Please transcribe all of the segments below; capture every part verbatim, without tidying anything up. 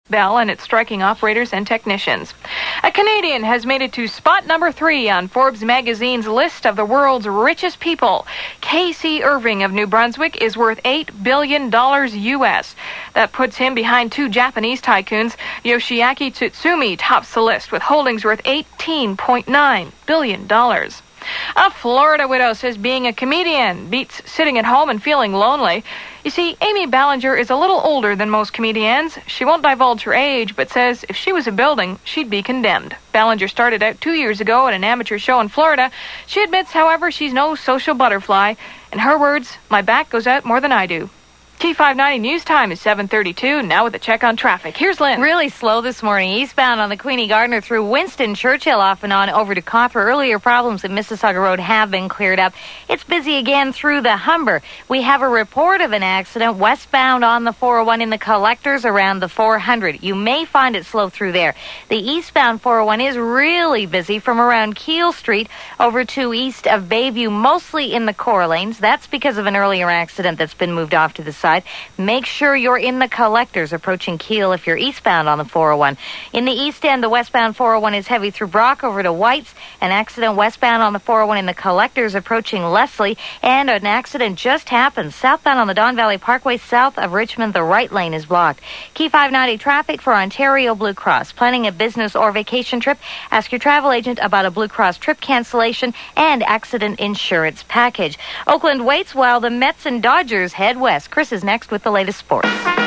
Bell and its striking operators and technicians. A Canadian has made it to spot number three on Forbes magazine's list of the world's richest people. K C Irving of New Brunswick is worth eight billion dollars U S. That puts him behind two Japanese tycoons. Yoshiaki Tsutsumi tops the list with holdings worth eighteen point nine billion dollars. A Florida widow says being a comedian beats sitting at home and feeling lonely. You see, Amy Ballinger is a little older than most comedians. She won't divulge her age, but says if she was a building, she'd be condemned. Ballinger started out two years ago at an amateur show in Florida. She admits, however, she's no social butterfly. In her words, my back goes out more than I do. T five ninety News Time is seven thirty-two. Now with a check on traffic. Here's Lynn. Really slow this morning. Eastbound on the Queenie Gardner through Winston Churchill off and on over to Copper. Earlier problems at Mississauga Road have been cleared up. It's busy again through the Humber. We have a report of an accident westbound on the four oh one in the collectors around the four hundred. You may find it slow through there. The eastbound four oh one is really busy from around Keele Street over to east of Bayview, mostly in the core lanes. That's because of an earlier accident that's been moved off to the side. Make sure you're in the collectors approaching Keele if you're eastbound on the four oh one. In the east end, the westbound four oh one is heavy through Brock over to Whites. An accident westbound on the four oh one in the collectors approaching Leslie. And an accident just happened southbound on the Don Valley Parkway south of Richmond. The right lane is blocked. Key five ninety traffic for Ontario Blue Cross. Planning a business or vacation trip? Ask your travel agent about a Blue Cross trip cancellation and accident insurance package. Oakland waits while the Mets and Dodgers head west. Chris is next with the latest sports.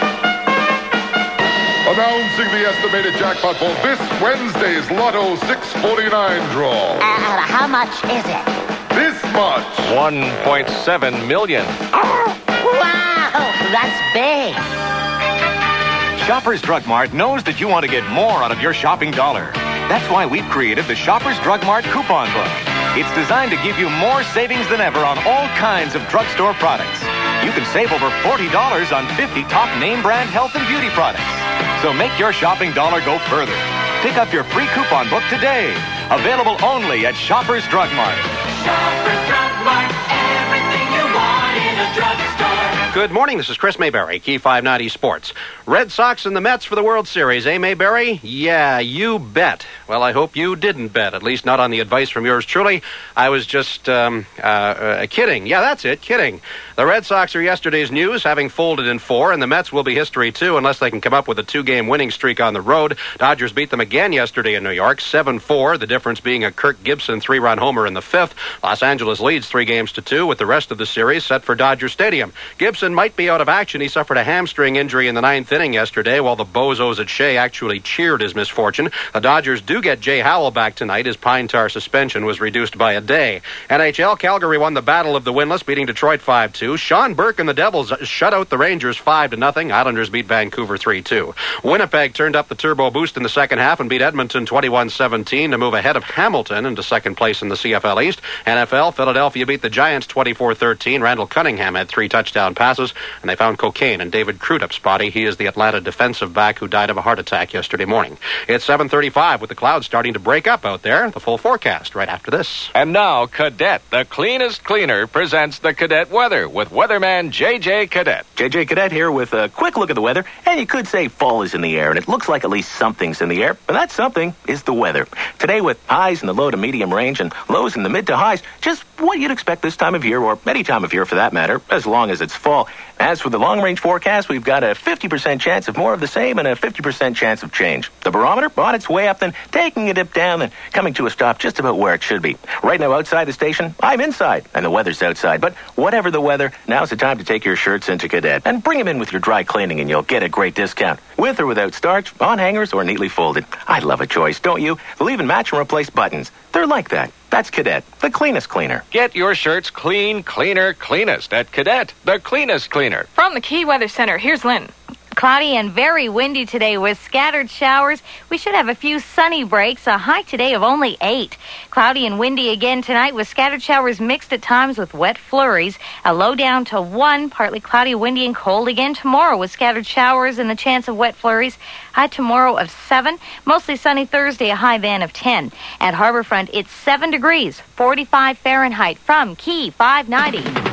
Announcing the estimated jackpot for this Wednesday's Lotto six forty-nine draw. Uh, how much is it? This much. one point seven million. Oh, wow, that's big. Shoppers Drug Mart knows that you want to get more out of your shopping dollar. That's why we've created the Shoppers Drug Mart Coupon Book. It's designed to give you more savings than ever on all kinds of drugstore products. You can save over forty dollars on fifty top name brand health and beauty products. So make your shopping dollar go further. Pick up your free coupon book today. Available only at Shoppers Drug Mart. Shoppers Drug Mart. Everything you want in a drugstore. Good morning. This is Chris Mayberry, Key five ninety Sports. Red Sox and the Mets for the World Series. Eh, Mayberry? Yeah, you bet. Well, I hope you didn't bet, at least not on the advice from yours truly. I was just um, uh, uh, kidding. Yeah, that's it, kidding. The Red Sox are yesterday's news, having folded in four, and the Mets will be history, too, unless they can come up with a two-game winning streak on the road. Dodgers beat them again yesterday in New York, seven four, the difference being a Kirk Gibson three-run homer in the fifth. Los Angeles leads three games to two, with the rest of the series set for Dodger Stadium. Gibson might be out of action. He suffered a hamstring injury in the ninth inning yesterday, while the bozos at Shea actually cheered his misfortune. The Dodgers do get Jay Howell back tonight. His pine tar suspension was reduced by a day. N H L, Calgary won the Battle of the Windless, beating Detroit five two. Sean Burke and the Devils shut out the Rangers five to nothing. Islanders beat Vancouver three two. Winnipeg turned up the turbo boost in the second half and beat Edmonton twenty-one seventeen to move ahead of Hamilton into second place in the C F L East. N F L, Philadelphia beat the Giants twenty-four thirteen. Randall Cunningham had three touchdown passes, and they found cocaine in David Crudup's body. He is the Atlanta defensive back who died of a heart attack yesterday morning. It's seven thirty-five with the clouds starting to break up out there. The full forecast right after this. And now, Cadet, the cleanest cleaner, presents the Cadet weather with weatherman J J Cadet. J J Cadet here with a quick look at the weather. And you could say fall is in the air, and it looks like at least something's in the air. But that something is the weather. Today with highs in the low to medium range and lows in the mid to highs, just what you'd expect this time of year, or any time of year for that matter, as long as it's fall. As for the long-range forecast, we've got a fifty percent chance of more of the same and a fifty percent chance of change. The barometer on its way up, then taking a dip down, and coming to a stop just about where it should be. Right now outside the station, I'm inside, and the weather's outside. But whatever the weather, now's the time to take your shirts into Cadet and bring them in with your dry cleaning, and you'll get a great discount. With or without starch, on hangers, or neatly folded. I love a choice, don't you? They'll even match and replace buttons. They're like that. That's Cadet, the cleanest cleaner. Get your shirts clean, cleaner, cleanest at Cadet, the cleanest cleaner. From the Key Weather Center, here's Lynn. Cloudy and very windy today with scattered showers. We should have a few sunny breaks, a high today of only eight. Cloudy and windy again tonight with scattered showers mixed at times with wet flurries. A low down to one, partly cloudy, windy, and cold again tomorrow with scattered showers and the chance of wet flurries. High tomorrow of seven. Mostly sunny Thursday, a high then of ten. At Harborfront, it's seven degrees, forty-five Fahrenheit from Key five ninety.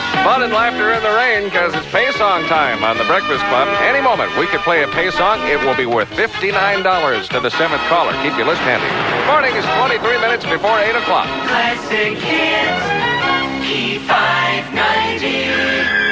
Fun and laughter in the rain because it's pay song time on the Breakfast Club. Any moment we could play a pay song. It will be worth fifty-nine dollars to the seventh caller. Keep your list handy. Morning is twenty-three minutes before eight o'clock. Classic hits, Key five ninety.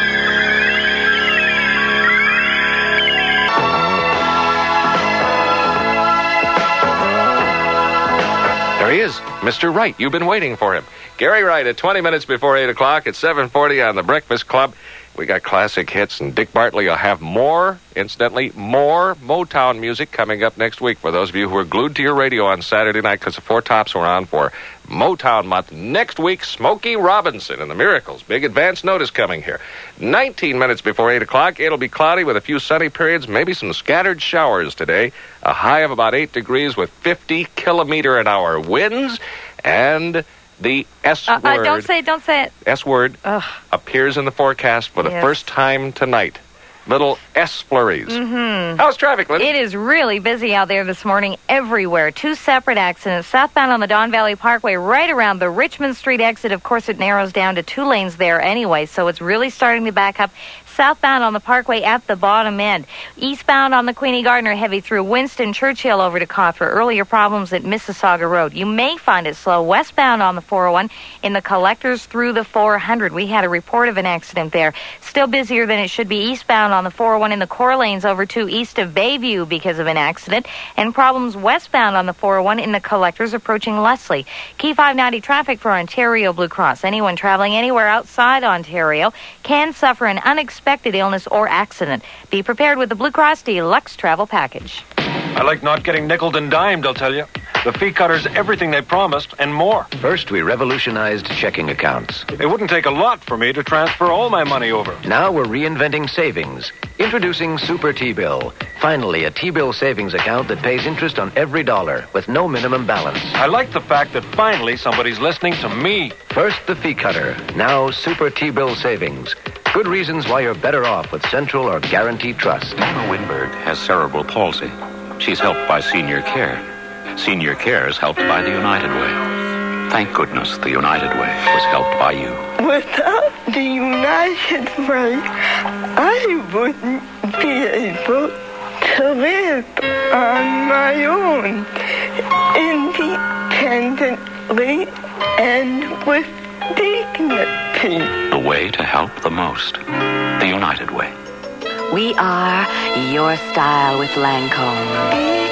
There he is, Mister Wright. You've been waiting for him. Gary Wright at twenty minutes before eight o'clock at seven forty on the Breakfast Club. We got classic hits, and Dick Bartley will have more, incidentally, more Motown music coming up next week for those of you who are glued to your radio on Saturday night because the Four Tops were on for Motown Month. Next week, Smokey Robinson and the Miracles. Big advance notice coming here. nineteen minutes before eight o'clock, it'll be cloudy with a few sunny periods, maybe some scattered showers today. A high of about eight degrees with fifty kilometer an hour winds, and the S Uh, word. uh, don't say it, don't say it. S word Ugh. appears in the forecast for the Yes. first time tonight. Little S flurries. Mm-hmm. How's traffic, Linda? It is really busy out there this morning everywhere. Two separate accidents. Southbound on the Don Valley Parkway, right around the Richmond Street exit. Of course, it narrows down to two lanes there anyway, so it's really starting to back up. Southbound on the Parkway at the bottom end. Eastbound on the Queenie Gardner, heavy through Winston Churchill over to Coffer. Earlier problems at Mississauga Road. You may find it slow westbound on the four oh one in the collectors through the four hundred. We had a report of an accident there. Still busier than it should be eastbound on the four oh one in the core lanes over to east of Bayview because of an accident. And problems westbound on the four oh one in the collectors approaching Leslie. Key five ninety traffic for Ontario Blue Cross. Anyone traveling anywhere outside Ontario can suffer an unexpected illness or accident. Be prepared with the Blue Cross Deluxe Travel Package. I like not getting nickeled and dimed, I'll tell you. The fee cutter's everything they promised and more. First, we revolutionized checking accounts. It wouldn't take a lot for me to transfer all my money over. Now we're reinventing savings. Introducing Super T-Bill. Finally, a T-Bill savings account that pays interest on every dollar with no minimum balance. I like the fact that finally somebody's listening to me. First, the fee cutter. Now, Super T-Bill savings. Good reasons why you're better off with Central or Guaranteed Trust. Mona Winberg has cerebral palsy. She's helped by Senior Care. Senior Care is helped by the United Way. Thank goodness the United Way was helped by you. Without the United Way, I wouldn't be able to live on my own, independently and with dignity. The way to help the most. The United Way. We are your style with Lancome.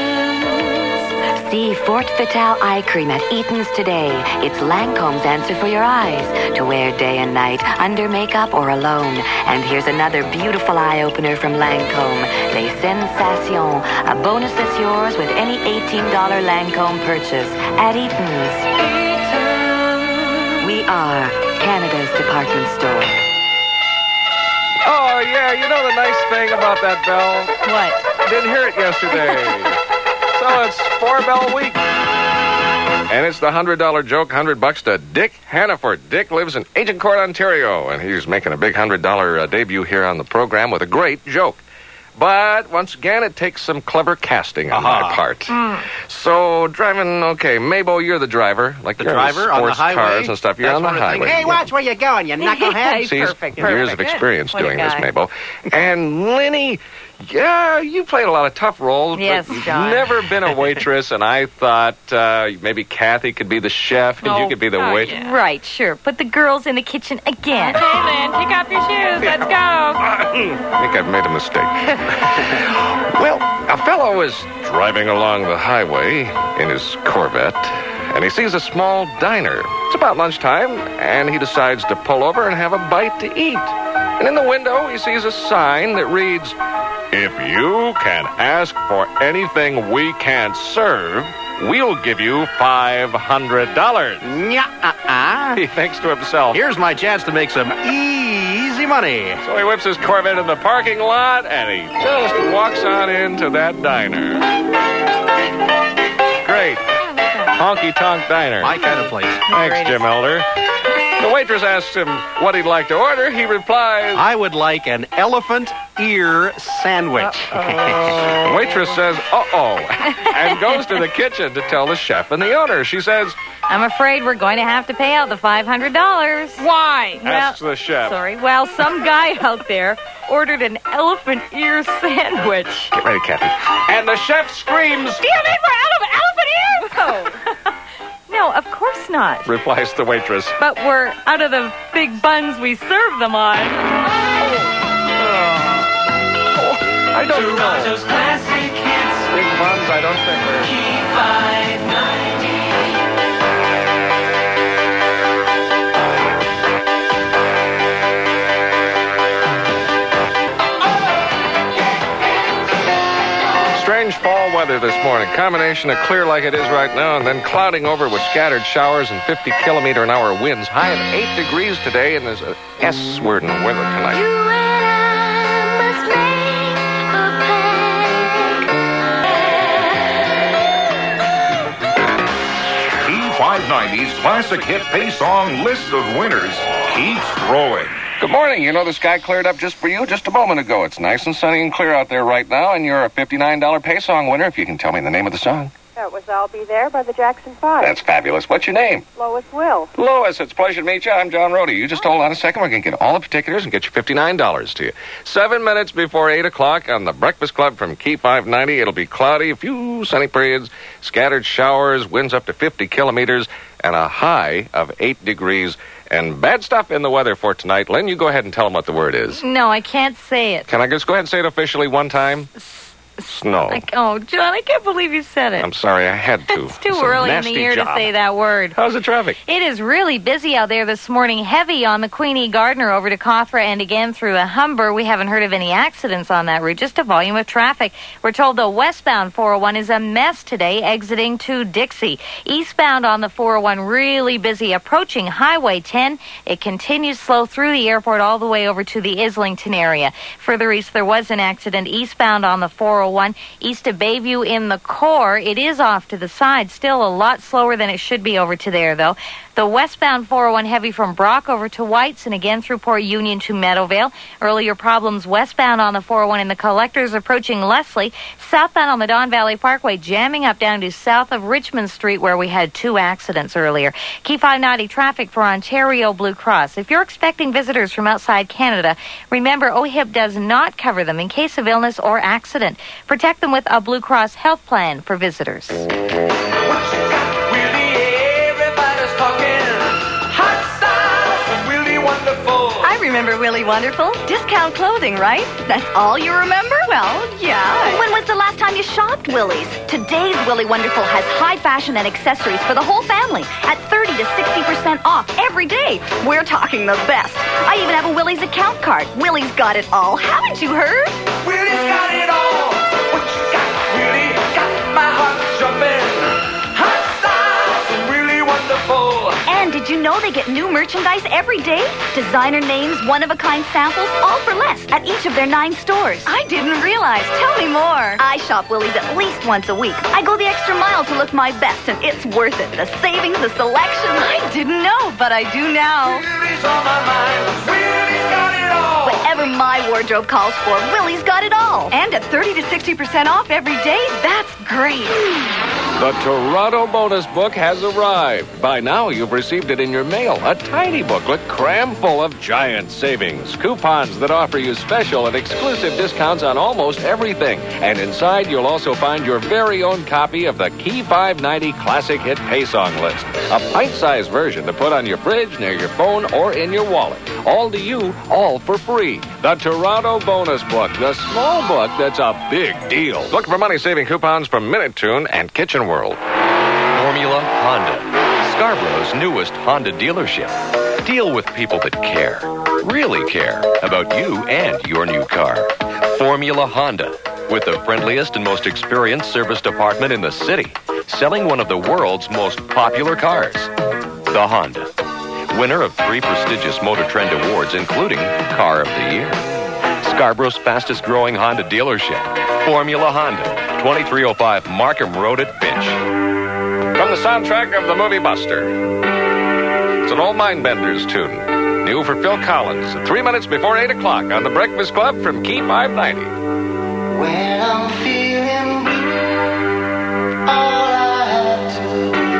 See Fort Vital Eye Cream at Eaton's today. It's Lancome's answer for your eyes. To wear day and night, under makeup or alone. And here's another beautiful eye-opener from Lancome. Les Sensations. A bonus that's yours with any eighteen dollars Lancome purchase at Eaton's. We are Canada's department store. Oh, yeah, you know the nice thing about that bell? What? Didn't hear it yesterday. So it's four bell week. And it's the one hundred dollar joke, one hundred bucks to Dick Hannaford. Dick lives in Agincourt, Ontario, and he's making a big one hundred dollar uh, debut here on the program with a great joke. But once again, it takes some clever casting on Uh-huh. my part. Mm. So driving, okay, Mabo, you're the driver, like The you're driver sports on the highway? cars and stuff. You're That on the sort of thing. highway. Hey, watch where you're going, you knucklehead. See, he's Perfect, years perfect. of experience What a doing this, guy. Mabel. And Lenny, yeah, you played a lot of tough roles, Yes, but you've John. never been a waitress, and I thought uh, maybe Kathy could be the chef, and Oh, you could be the oh, waitress. yeah. Right, sure. Put the girls in the kitchen again. Okay, Lynn, kick off your shoes. Let's go. I think I've made a mistake. Well, a fellow is driving along the highway in his Corvette, and he sees a small diner. It's about lunchtime, and he decides to pull over and have a bite to eat. And in the window, he sees a sign that reads, "If you can ask for anything we can't serve, we'll give you five hundred dollars. Nya-uh-uh. He thinks to himself, Here's my chance to make some easy money. So he whips his Corvette in the parking lot, and he just walks on into that diner. Great. Honky Tonk Diner. My kind of place. Thanks, Jim Elder. The waitress asks him what he'd like to order. He replies, I would like an elephant ear sandwich. The waitress says, uh-oh, and goes to the kitchen to tell the chef and the owner. She says, I'm afraid we're going to have to pay out the five hundred dollars. Why? asks the chef. Sorry. Well, some guy out there ordered an elephant ear sandwich. Get ready, Kathy. And the chef screams, Do you mean we're out of elephant ears? No. No, of course not. replies the waitress. But we're out of the big buns we serve them on. I don't know. Toronto's classic hits. Big buns, I don't think they're... Key five ninety. Strange fall weather this morning. Combination of clear like it is right now and then clouding over with scattered showers and fifty kilometer an hour winds. High of eight degrees today, and there's a S word in the weather tonight. Key five ninety's classic hit pay song list of winners keeps growing. Good morning. You know, the sky cleared up just for you just a moment ago. It's nice and sunny and clear out there right now, and you're a fifty-nine dollars pay song winner if you can tell me the name of the song. That was I'll Be There by the Jackson Five. That's fabulous. What's your name? Lois Will. Lois, it's a pleasure to meet you. I'm John Rhodey. You just hold on a second. We're going to get all the particulars and get you fifty-nine dollars to you. Seven minutes before eight o'clock on the Breakfast Club from Key five ninety. It'll be cloudy, a few sunny periods, scattered showers, winds up to fifty kilometers, and a high of eight degrees. And bad stuff in the weather for tonight. Len, you go ahead and tell them what the word is. No, I can't say it. Can I just go ahead and say it officially one time? Snow. I, oh, John, I can't believe you said it. I'm sorry, I had to. It's too It's a early in the nasty year job. to say that word. How's the traffic? It is really busy out there this morning. Heavy on the Queenie Gardner over to Cawthra and again through the Humber. We haven't heard of any accidents on that route, just a volume of traffic. We're told the westbound four oh one is a mess today, exiting to Dixie. Eastbound on the four oh one, really busy, approaching Highway ten. It continues slow through the airport all the way over to the Islington area. Further east, there was an accident eastbound on the four oh one, east to Bayview in the core. It is off to the side, still a lot slower than it should be over to there, though. The westbound four oh one heavy from Brock over to Whites and again through Port Union to Meadowvale. Earlier problems westbound on the four oh one in the collectors approaching Leslie. Southbound on the Don Valley Parkway jamming up down to south of Richmond Street where we had two accidents earlier. Key five ninety traffic for Ontario Blue Cross. If you're expecting visitors from outside Canada, remember O H I P does not cover them in case of illness or accident. Protect them with a Blue Cross health plan for visitors. I remember Willy Wonderful. Discount clothing, right? That's all you remember? Well, yeah. When was the last time you shopped Willie's? Today's Willy Wonderful has high fashion and accessories for the whole family at thirty to sixty percent off every day. We're talking the best. I even have a Willie's account card. Willie's got it all. Haven't you heard? Willie's got it all. What you got, Willie? Got my heart jumping. Hot sauce, really wonderful. And did you know they get new merchandise every day? Designer names, one-of-a-kind samples, all for less at each of their nine stores. I didn't realize. Tell me more. I shop Willie's at least once a week. I go the extra mile to look my best, and it's worth it. The savings, the selection. I didn't know, but I do now. Willie's on my mind. Willie's got it all. Whatever my wardrobe calls for, Willie's got it all. And at thirty to sixty percent off every day, that's great. The Toronto bonus book has arrived. By now, you've received it in your mail. A tiny booklet crammed full of giant savings. Coupons that offer you special and exclusive discounts on almost everything. And inside, you'll also find your very own copy of the Key five ninety Classic Hit Pay Song List. A pint-sized version to put on your fridge, near your phone, or in your wallet. All to you, all for free. The Toronto bonus book. The small book that's a big deal. Look for money-saving coupons from Minute Tune and Kitchen World. Formula Honda, Scarborough's newest Honda dealership. Deal with people that care, really care about you and your new car. Formula Honda, with the friendliest and most experienced service department in the city, selling one of the world's most popular cars, the Honda. Winner of three prestigious Motor Trend awards, including Car of the Year. Scarborough's fastest growing Honda dealership, Formula Honda, twenty-three oh five Markham Road at Finch. From the soundtrack of the movie Buster. It's an old Mindbenders tune. New for Phil Collins, at three minutes before eight o'clock on The Breakfast Club from Key five ninety. When I'm feeling blue, all I have to do.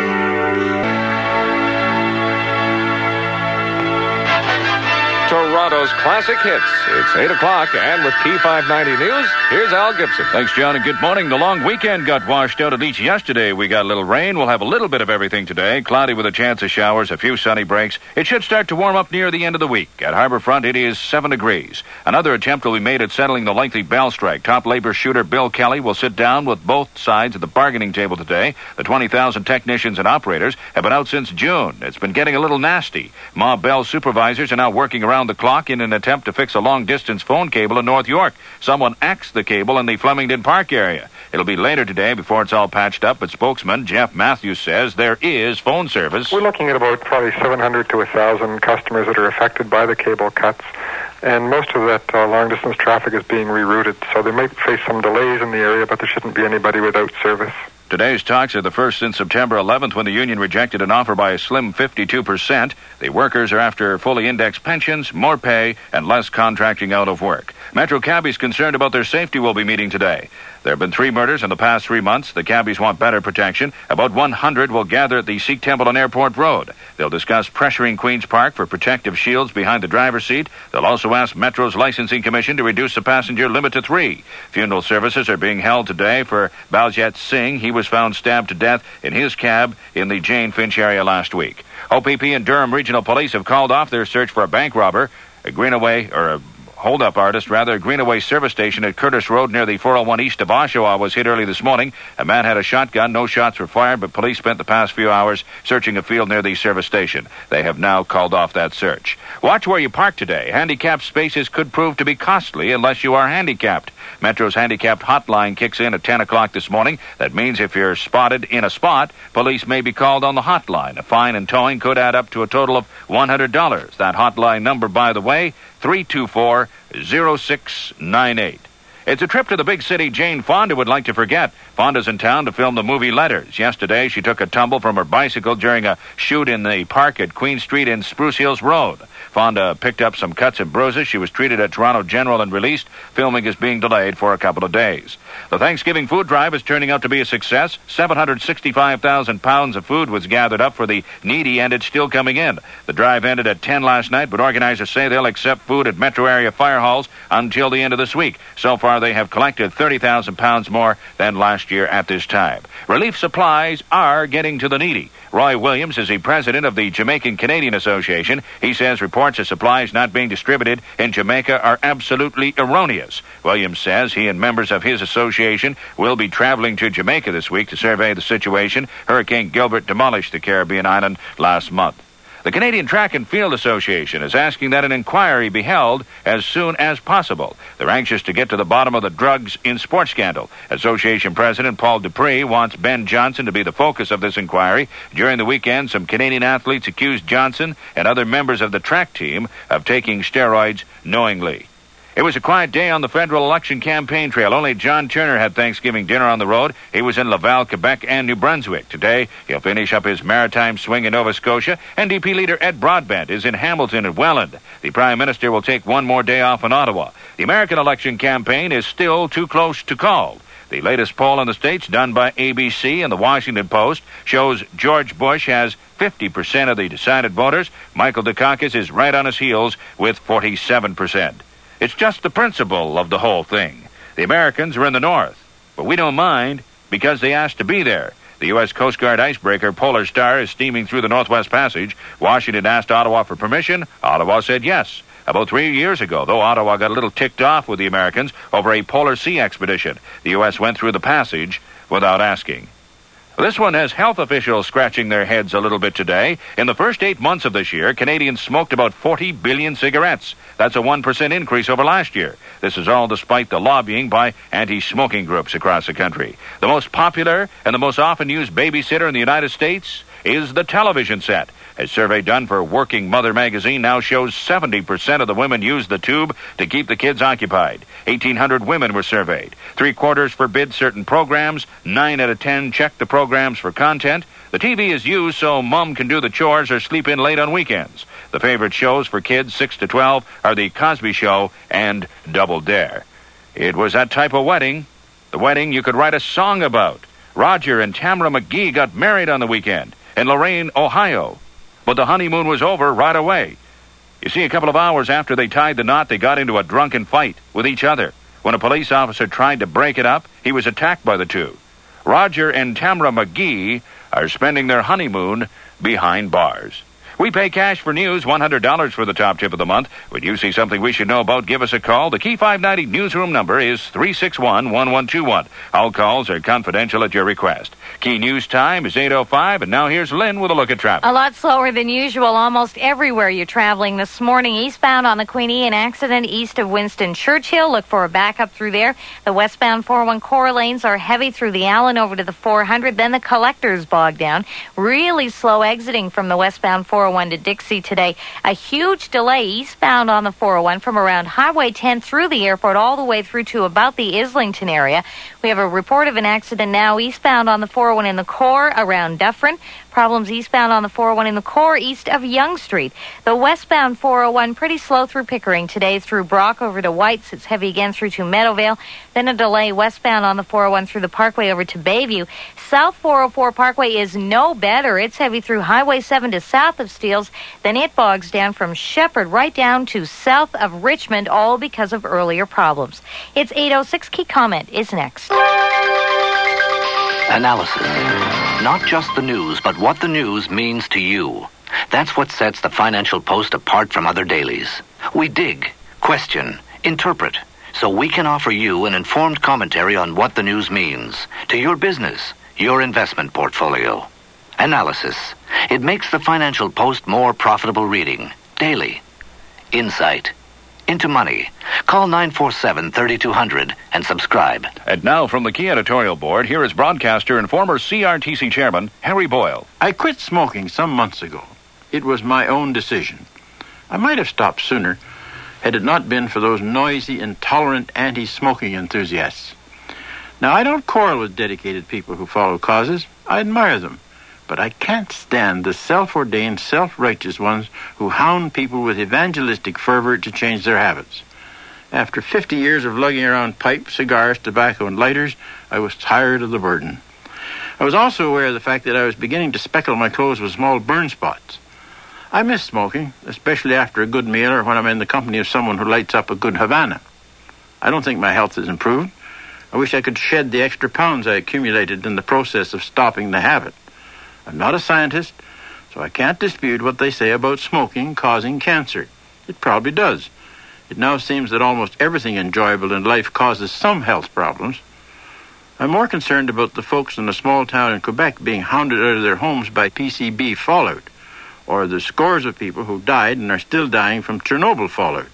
Toronto's classic hits. It's eight o'clock, and with Key five ninety News, here's Al Gibson. Thanks, John, and good morning. The long weekend got washed out. At least yesterday we got a little rain. We'll have a little bit of everything today. Cloudy with a chance of showers, a few sunny breaks. It should start to warm up near the end of the week. At Harbourfront, it is seven degrees. Another attempt will be made at settling the lengthy Bell strike. Top labor shooter Bill Kelly will sit down with both sides at the bargaining table today. The twenty thousand technicians and operators have been out since June. It's been getting a little nasty. Ma Bell supervisors are now working around the clock in an attempt to fix a long-distance phone cable in North York. Someone axed the cable in the Flemington Park area. It'll be later today before it's all patched up, but spokesman Jeff Matthews says there is phone service. We're looking at about probably seven hundred to one thousand customers that are affected by the cable cuts, and most of that uh, long-distance traffic is being rerouted, so they may face some delays in the area, but there shouldn't be anybody without service. Today's talks are the first since September eleventh, when the union rejected an offer by a slim fifty-two percent. The workers are after fully indexed pensions, more pay, and less contracting out of work. Metro cabbies concerned about their safety will be meeting today. There have been three murders in the past three months. The cabbies want better protection. About one hundred will gather at the Sikh Temple on Airport Road. They'll discuss pressuring Queen's Park for protective shields behind the driver's seat. They'll also ask Metro's licensing commission to reduce the passenger limit to three. Funeral services are being held today for Baljit Singh. He was found stabbed to death in his cab in the Jane Finch area last week. O P P and Durham Regional Police have called off their search for a bank robber. A Greenaway, or a hold-up artist, rather, Greenaway service station at Curtis Road near the four oh one east of Oshawa was hit early this morning. A man had a shotgun. No shots were fired, but police spent the past few hours searching a field near the service station. They have now called off that search. Watch where you park today. Handicapped spaces could prove to be costly unless you are handicapped. Metro's handicapped hotline kicks in at ten o'clock this morning. That means if you're spotted in a spot, police may be called on the hotline. A fine and towing could add up to a total of one hundred dollars. That hotline number, by the way, three two four, zero six nine eight. It's a trip to the big city Jane Fonda would like to forget. Fonda's in town to film the movie Letters. Yesterday, she took a tumble from her bicycle during a shoot in the park at Queen Street and Spruce Hills Road. Fonda picked up some cuts and bruises. She was treated at Toronto General and released. Filming is being delayed for a couple of days. The Thanksgiving food drive is turning out to be a success. seven hundred sixty-five thousand pounds of food was gathered up for the needy, and it's still coming in. The drive ended at ten last night, but organizers say they'll accept food at metro area fire halls until the end of this week. So far, they have collected thirty thousand pounds more than last year at this time. Relief supplies are getting to the needy. Roy Williams is the president of the Jamaican Canadian Association. He says reports of supplies not being distributed in Jamaica are absolutely erroneous. Williams says he and members of his association will be traveling to Jamaica this week to survey the situation. Hurricane Gilbert demolished the Caribbean island last month. The Canadian Track and Field Association is asking that an inquiry be held as soon as possible. They're anxious to get to the bottom of the drugs in sports scandal. Association President Paul Dupree wants Ben Johnson to be the focus of this inquiry. During the weekend, some Canadian athletes accused Johnson and other members of the track team of taking steroids knowingly. It was a quiet day on the federal election campaign trail. Only John Turner had Thanksgiving dinner on the road. He was in Laval, Quebec, and New Brunswick. Today, he'll finish up his maritime swing in Nova Scotia. N D P leader Ed Broadbent is in Hamilton and Welland. The Prime Minister will take one more day off in Ottawa. The American election campaign is still too close to call. The latest poll in the States, done by A B C and the Washington Post, shows George Bush has fifty percent of the decided voters. Michael Dukakis is right on his heels with forty-seven percent. It's just the principle of the whole thing. The Americans are in the north, but we don't mind because they asked to be there. The U S Coast Guard icebreaker Polar Star is steaming through the Northwest Passage. Washington asked Ottawa for permission. Ottawa said yes. About three years ago, though, Ottawa got a little ticked off with the Americans over a polar sea expedition. The U S went through the passage without asking. This one has health officials scratching their heads a little bit today. In the first eight months of this year, Canadians smoked about forty billion cigarettes. That's a one percent increase over last year. This is all despite the lobbying by anti-smoking groups across the country. The most popular and the most often used babysitter in the United States is the television set. A survey done for Working Mother magazine now shows seventy percent of the women use the tube to keep the kids occupied. eighteen hundred women were surveyed. Three quarters forbid certain programs. Nine out of ten check the programs for content. The T V is used so mom can do the chores or sleep in late on weekends. The favorite shows for kids six to twelve are The Cosby Show and Double Dare. It was that type of wedding, the wedding you could write a song about. Roger and Tamara McGee got married on the weekend in Lorain, Ohio. But the honeymoon was over right away. You see, a couple of hours after they tied the knot, they got into a drunken fight with each other. When a police officer tried to break it up, he was attacked by the two. Roger and Tamara McGee are spending their honeymoon behind bars. We pay cash for news, one hundred dollars for the top tip of the month. When you see something we should know about, give us a call. The Key five ninety newsroom number is three six one, one one two one. All calls are confidential at your request. Key News time is eight oh five, and now here's Lynn with a look at traffic. A lot slower than usual almost everywhere you're traveling this morning. Eastbound on the Queenie, an accident east of Winston Churchill. Look for a backup through there. The westbound four oh one core lanes are heavy through the Allen over to the four hundred. Then the collectors bog down. Really slow exiting from the westbound four oh one to Dixie today. A huge delay eastbound on the four oh one from around Highway ten through the airport all the way through to about the Islington area. We have a report of an accident now eastbound on the four oh one in the core around Dufferin. Problems eastbound on the four oh one in the core east of Yonge Street. The westbound four oh one pretty slow through Pickering today through Brock over to White's. It's heavy again through to Meadowvale. Then a delay westbound on the four oh one through the Parkway over to Bayview. South four oh four Parkway is no better. It's heavy through Highway seven to south of Steeles. Then it bogs down from Shepherd right down to south of Richmond, all because of earlier problems. It's eight oh six. Key Comment is next. Analysis. Not just the news, but what the news means to you. That's what sets the Financial Post apart from other dailies. We dig, question, interpret, so we can offer you an informed commentary on what the news means to your business, your investment portfolio. Analysis. It makes the Financial Post more profitable reading. Daily. Insight. Into money. Call nine four seven, three two zero zero and subscribe. And now from the Key Editorial Board, here is broadcaster and former C R T C chairman, Harry Boyle. I quit smoking some months ago. It was my own decision. I might have stopped sooner had it not been for those noisy, intolerant anti-smoking enthusiasts. Now, I don't quarrel with dedicated people who follow causes. I admire them. But I can't stand the self-ordained, self-righteous ones who hound people with evangelistic fervor to change their habits. After fifty years of lugging around pipes, cigars, tobacco, and lighters, I was tired of the burden. I was also aware of the fact that I was beginning to speckle my clothes with small burn spots. I miss smoking, especially after a good meal or when I'm in the company of someone who lights up a good Havana. I don't think my health has improved. I wish I could shed the extra pounds I accumulated in the process of stopping the habit. I'm not a scientist, so I can't dispute what they say about smoking causing cancer. It probably does. It now seems that almost everything enjoyable in life causes some health problems. I'm more concerned about the folks in a small town in Quebec being hounded out of their homes by P C B fallout, or the scores of people who died and are still dying from Chernobyl fallout.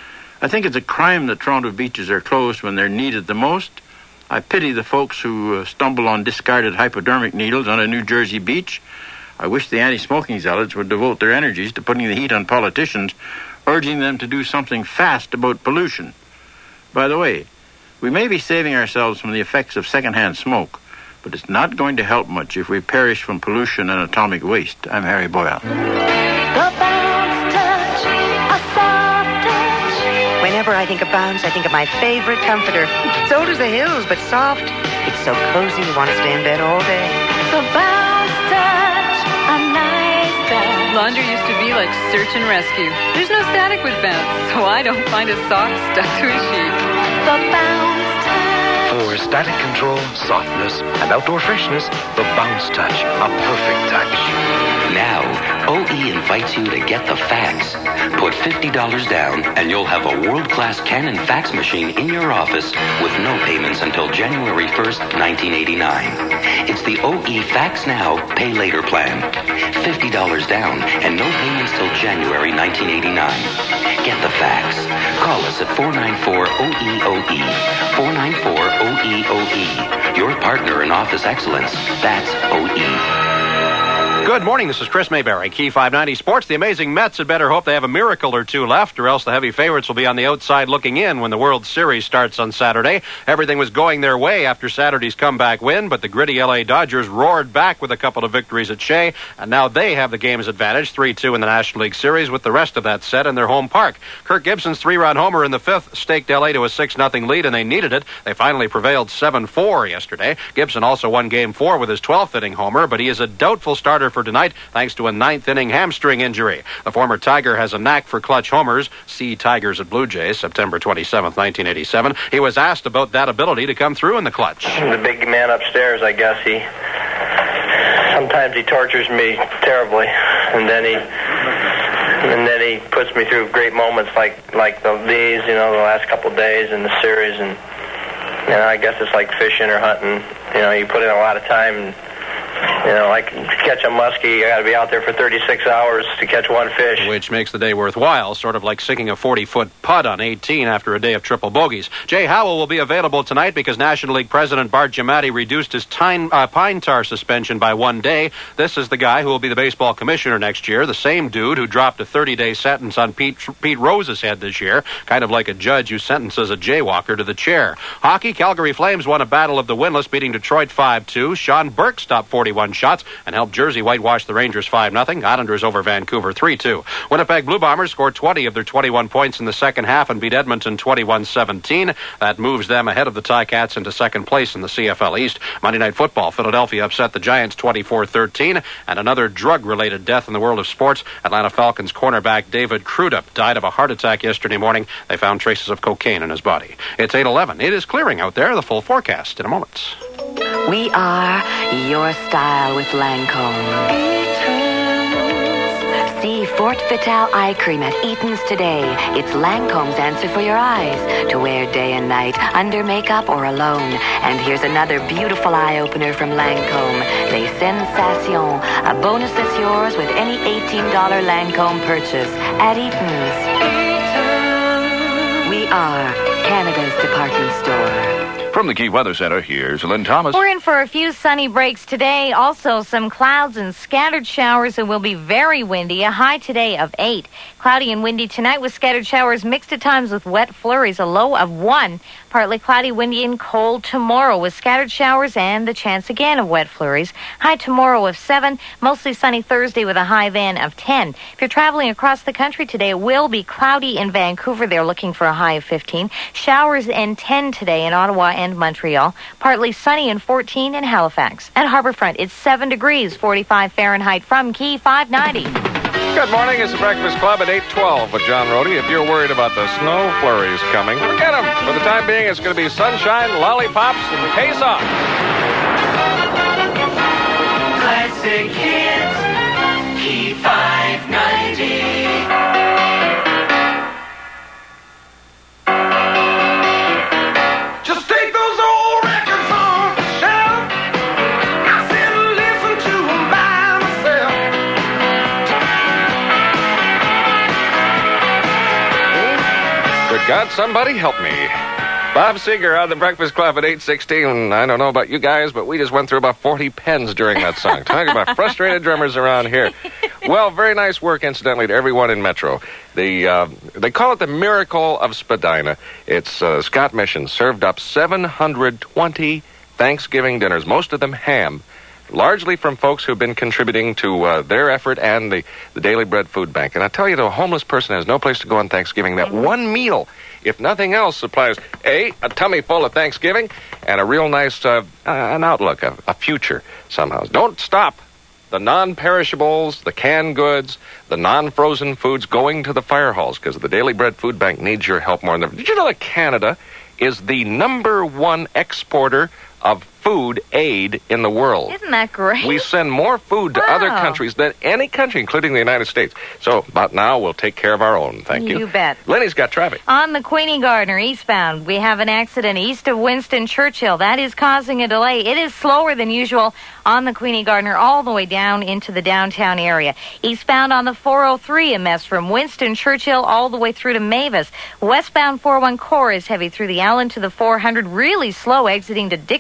I think it's a crime that Toronto beaches are closed when they're needed the most. I pity the folks who uh, stumble on discarded hypodermic needles on a New Jersey beach. I wish the anti-smoking zealots would devote their energies to putting the heat on politicians, urging them to do something fast about pollution. By the way, we may be saving ourselves from the effects of secondhand smoke, but it's not going to help much if we perish from pollution and atomic waste. I'm Harry Boyle. Whenever I think of Bounce, I think of my favorite comforter. It's old as the hills, but soft. It's so cozy you want to stay in bed all day. The Bounce Touch, a nice touch. Laundry used to be like search and rescue. There's no static with Bounce, so I don't find a sock stuck to a sheet. The Bounce Touch. For static control, softness, and outdoor freshness, the Bounce Touch, a perfect touch. Now, O E invites you to get the fax. Put fifty dollars down, and you'll have a world-class Canon fax machine in your office with no payments until January first, nineteen eighty-nine. It's the O E Fax Now, Pay Later plan. fifty dollars down, and no payments till January nineteen eighty-nine. Get the fax. Call us at four nine four O E O E. four nine four O E O E. Your partner in office excellence. That's O E. Good morning, this is Chris Mayberry, Key five ninety Sports. The amazing Mets had better hope they have a miracle or two left, or else the heavy favorites will be on the outside looking in when the World Series starts on Saturday. Everything was going their way after Saturday's comeback win, but the gritty L A Dodgers roared back with a couple of victories at Shea, and now they have the game's advantage, three two in the National League Series, with the rest of that set in their home park. Kirk Gibson's three-run homer in the fifth staked L A to a six nothing lead, and they needed it. They finally prevailed seven four yesterday. Gibson also won Game four with his twelfth inning homer, but he is a doubtful starter for tonight, thanks to a ninth-inning hamstring injury. The former Tiger has a knack for clutch homers. See Tigers at Blue Jays, September twenty-seventh, nineteen eighty-seven. He was asked about that ability to come through in the clutch. The big man upstairs, I guess, he... Sometimes he tortures me terribly, and then he... And then he puts me through great moments like like the, these, you know, the last couple of days in the series. And, you know, I guess it's like fishing or hunting. You know, you put in a lot of time and... You know, like to catch a muskie, you got to be out there for thirty-six hours to catch one fish. Which makes the day worthwhile, sort of like sinking a forty-foot putt on eighteen after a day of triple bogeys. Jay Howell will be available tonight because National League President Bart Giamatti reduced his tine, uh, pine tar suspension by one day. This is the guy who will be the baseball commissioner next year, the same dude who dropped a thirty-day sentence on Pete, Pete Rose's head this year, kind of like a judge who sentences a jaywalker to the chair. Hockey, Calgary Flames won a battle of the winless, beating Detroit five two. Sean Burke stopped forty-one shots and helped Jersey whitewash the Rangers five nothing. Islanders over Vancouver three two. Winnipeg Blue Bombers scored twenty of their twenty-one points in the second half and beat Edmonton twenty-one seventeen. That moves them ahead of the Ticats into second place in the C F L East. Monday Night Football, Philadelphia upset the Giants twenty-four thirteen. And another drug-related death in the world of sports. Atlanta Falcons cornerback David Crudup died of a heart attack yesterday morning. They found traces of cocaine in his body. It's eight eleven. It is clearing out there. The full forecast in a moment. We are your style with Lancome. See Fort Vital Eye Cream at Eaton's today. It's Lancome's answer for your eyes, to wear day and night, under makeup or alone. And here's another beautiful eye-opener from Lancome, Les Sensations, a bonus that's yours with any eighteen dollars Lancome purchase at Eaton's. We are Canada's department store. From the Key Weather Center, here's Lynn Thomas. We're in for a few sunny breaks today. Also, some clouds and scattered showers. It will be very windy. A high today of eight. Cloudy and windy tonight with scattered showers mixed at times with wet flurries. A low of one. Partly cloudy, windy, and cold tomorrow with scattered showers and the chance again of wet flurries. High tomorrow of seven. Mostly sunny Thursday with a high then of ten. If you're traveling across the country today, it will be cloudy in Vancouver. They're looking for a high of fifteen. Showers and ten today in Ottawa and Montreal. Partly sunny and fourteen in Halifax. At Harbourfront, it's seven degrees, forty-five Fahrenheit from Key five ninety. Good morning. It's the Breakfast Club at eight twelve with John Rhodey. If you're worried about the snow flurries coming, forget them. For the time being, it's going to be sunshine, lollipops, and pace off. Classic hits, Key five ninety. Just take those old records on the shelf. I sit and listen to them by myself. Good God, somebody help me. Bob Seger on the Breakfast Club at eight sixteen. I don't know about you guys, but we just went through about forty pens during that song. Talking about frustrated drummers around here. Well, very nice work, incidentally, to everyone in Metro. The, uh, they call it the Miracle of Spadina. It's uh, Scott Mission served up seven hundred twenty Thanksgiving dinners, most of them ham, largely from folks who've been contributing to uh, their effort and the, the Daily Bread Food Bank. And I tell you, the homeless person has no place to go on Thanksgiving. That one meal, if nothing else, supplies, A, a tummy full of Thanksgiving, and a real nice, uh, uh, an outlook, a, a future somehow. Don't stop. The non-perishables, the canned goods, the non-frozen foods going to the fire halls because the Daily Bread Food Bank needs your help more than ever. Did you know that Canada is the number one exporter of food aid in the world? Isn't that great? We send more food to Wow. other countries than any country, including the United States. So about now, we'll take care of our own. Thank you. You bet. Lenny's got traffic. On the Queenie Gardner eastbound, we have an accident east of Winston Churchill. That is causing a delay. It is slower than usual on the Queenie Gardner all the way down into the downtown area. Eastbound on the four oh three, a mess from Winston Churchill all the way through to Mavis. Westbound four oh one Core is heavy through the Allen to the four hundred. Really slow exiting to Dixie. The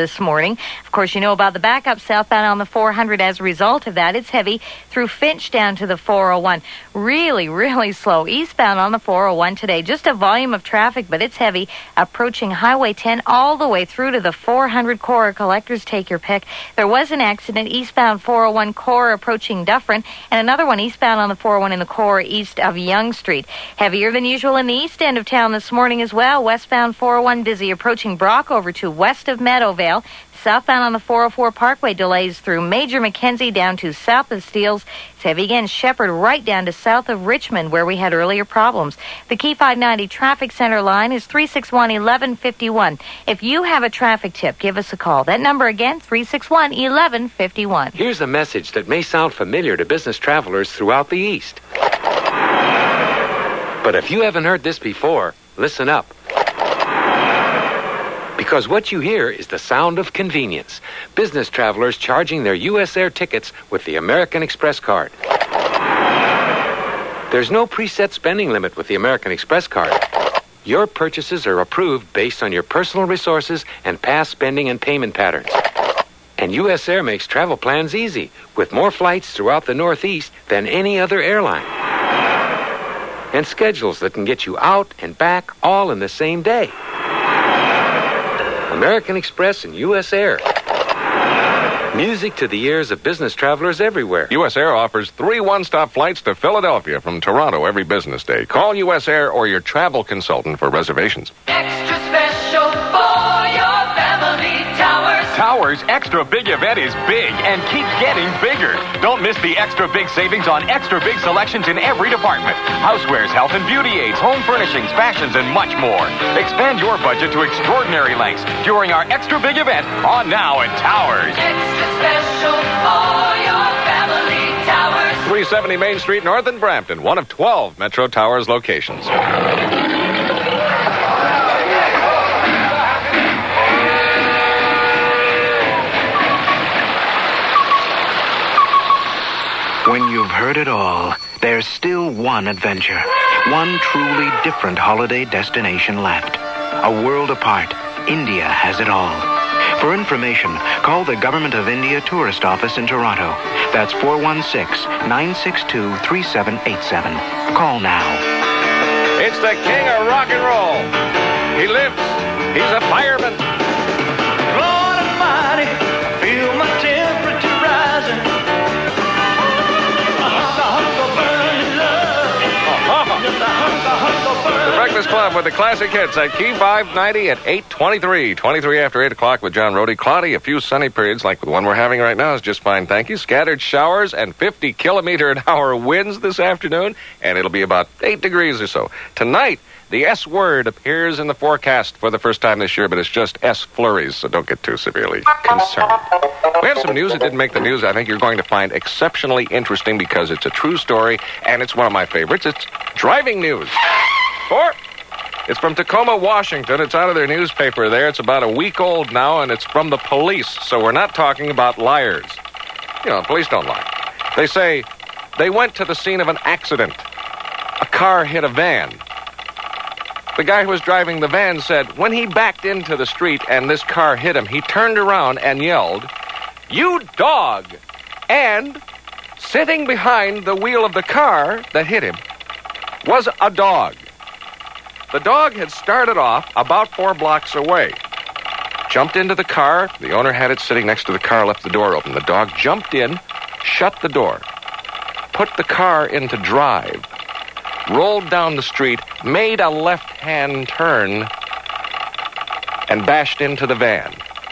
this morning. Of course, you know about the backup southbound on the four hundred as a result of that. It's heavy through Finch down to the four oh one. Really, really slow eastbound on the four oh one today. Just a volume of traffic, but it's heavy approaching Highway ten all the way through to the four hundred core. Collectors, take your pick. There was an accident eastbound four oh one core approaching Dufferin, and another one eastbound on the four oh one in the core east of Young Street. Heavier than usual in the east end of town this morning as well. Westbound four oh one busy approaching Brock over to west of Meadowvale. Southbound on the four oh four Parkway delays through Major Mackenzie down to south of Steeles. It's heavy again, Shepherd right down to south of Richmond where we had earlier problems. The Key five ninety traffic center line is three six one, eleven fifty-one. If you have a traffic tip, give us a call. That number again, three six one, eleven fifty-one. Here's a message that may sound familiar to business travelers throughout the East. But if you haven't heard this before, listen up. Because what you hear is the sound of convenience. Business travelers charging their U S Air tickets with the American Express card. There's no preset spending limit with the American Express card. Your purchases are approved based on your personal resources and past spending and payment patterns. And U S Air makes travel plans easy, with more flights throughout the Northeast than any other airline. And schedules that can get you out and back all in the same day. American Express and U S Air. Music to the ears of business travelers everywhere. U S Air offers three one-stop flights to Philadelphia from Toronto every business day. Call U S Air or your travel consultant for reservations. Extra special for your family. Towers. Towers Extra Big event is big and keeps getting bigger. Don't miss the extra big savings on extra big selections in every department. Housewares, health and beauty aids, home furnishings, fashions, and much more. Expand your budget to extraordinary lengths during our extra big event on Now at Towers. Extra special for your family. Towers. three seventy Main Street North in Brampton, one of twelve Metro Towers locations. When you've heard it all, there's still one adventure, one truly different holiday destination left. A world apart, India has it all. For information, call the Government of India Tourist Office in Toronto. That's four one six, nine six two, three seven eight seven. Call now. It's the king of rock and roll. He lives. He's a fireman. Lord Almighty, feel my temperature rising. The Breakfast Club with the classic hits at Key five ninety at eight twenty-three. twenty-three after eight o'clock with John Rhodey. Cloudy, a few sunny periods like the one we're having right now is just fine, thank you. Scattered showers and fifty kilometer an hour winds this afternoon, and it'll be about eight degrees or so. Tonight, the S word appears in the forecast for the first time this year, but it's just S flurries, so don't get too severely concerned. We have some news that didn't make the news I think you're going to find exceptionally interesting because it's a true story, and it's one of my favorites. It's driving news. Or, it's from Tacoma, Washington. It's out of their newspaper there. It's about a week old now, and it's from the police, so we're not talking about liars. You know, police don't lie. They say they went to the scene of an accident. A car hit a van. The guy who was driving the van said when he backed into the street and this car hit him, he turned around and yelled, "You dog!" And sitting behind the wheel of the car that hit him was a dog. The dog had started off about four blocks away. Jumped into the car. The owner had it sitting next to the car, left the door open. The dog jumped in, shut the door, put the car into drive, rolled down the street, made a left-hand turn, and bashed into the van.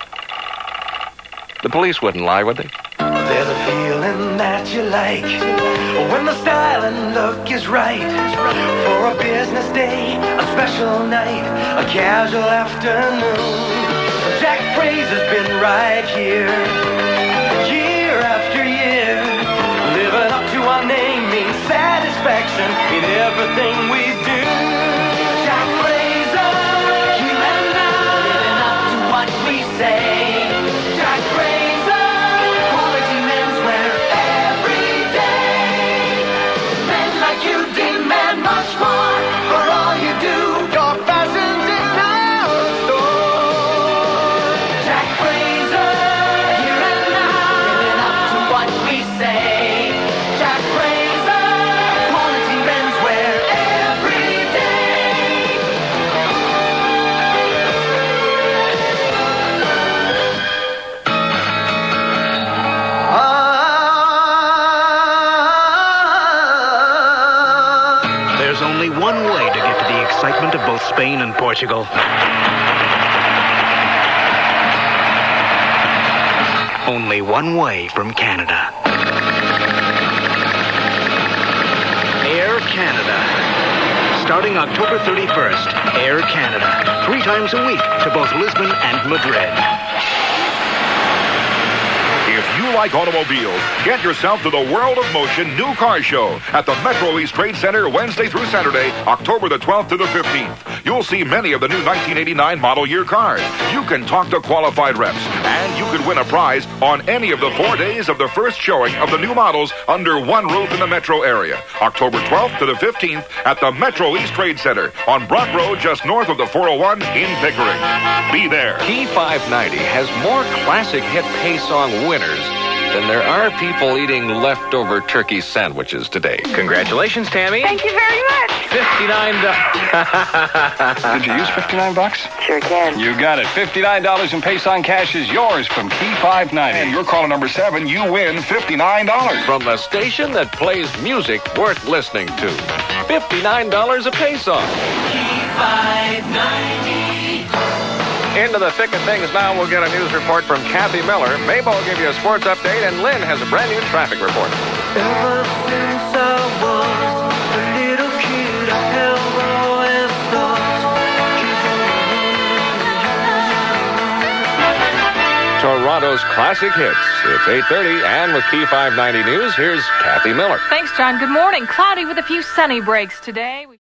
The police wouldn't lie, would they? There's a feeling that you like when the style and look is right. For a business day, a special night, a casual afternoon. Jack Fraser's been right here, year after year. Living up to our name means satisfaction in everything we do. Jack Fraser, you and I, living up to what we say. Jack Fraser, quality menswear every day. Men like you demand much more for all you do. Your fashion's in our store. Jack Fraser. Spain and Portugal. Only one way from Canada. Air Canada. Starting October thirty-first, Air Canada. Three times a week to both Lisbon and Madrid. If you like automobiles, get yourself to the World of Motion New Car Show at the Metro East Trade Center Wednesday through Saturday, October the twelfth to the fifteenth. You'll see many of the new nineteen eighty-nine model year cars. You can talk to qualified reps, and you could win a prize on any of the four days of the first showing of the new models under one roof in the metro area. October twelfth to the fifteenth at the Metro East Trade Center on Brock Road, just north of the four oh one in Pickering. Be there. Key five ninety has more classic hit pay song winners than there are people eating leftover turkey sandwiches today. Congratulations, Tammy. Thank you very much. fifty-nine dollars. Did you use fifty-nine bucks? Sure can. You got it. fifty-nine dollars in Payson cash is yours from Key five ninety. And you're caller number seven. You win fifty-nine dollars. From the station that plays music worth listening to. fifty-nine dollars a Payson. Key five ninety. Into the thick of things now, we'll get a news report from Kathy Miller. Mabel will give you a sports update, and Lynn has a brand new traffic report. Ever since I was a little kid, I have always thought. Toronto's classic hits. It's eight thirty, and with Key five ninety News, here's Kathy Miller. Thanks, John. Good morning. Cloudy with a few sunny breaks today.